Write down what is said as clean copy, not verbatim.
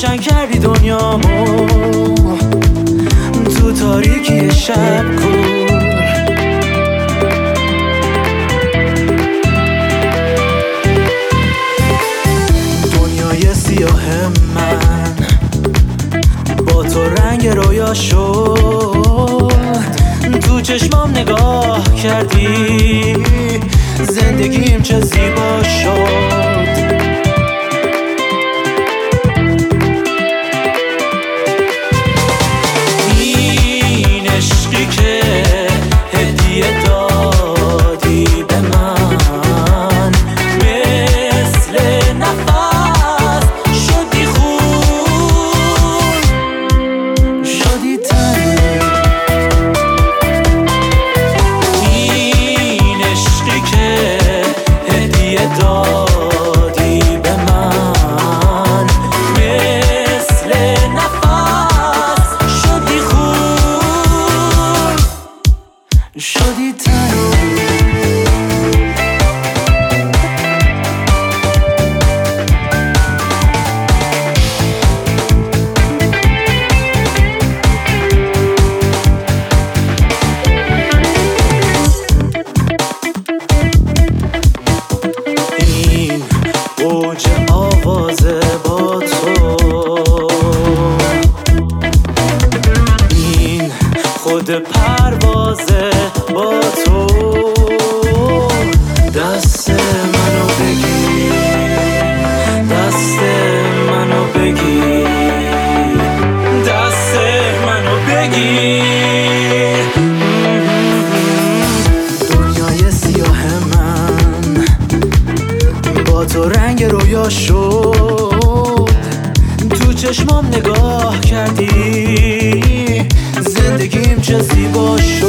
روشن کردی دنیامو تو تاریکی شب کن. دنیای سیاه من با تو رنگ رویا شد، تو چشمام نگاه کردی زندگیم چه زیبا شد. این عشقی که هدیه دادی به من مثل نفس شدی خون، شدی تن. این عشقی که هدیه دادی به من مثل نفس شدی خون، شدی تن. اوج آوازه با تو، این خود پروازه با تو. دست منو بگیر، دست منو بگیر، دست منو بگیر. دنیای سیاه من با تو رنگ رویا شد، تو چشمام نگاه کردی زندگیم چه زیبا شد.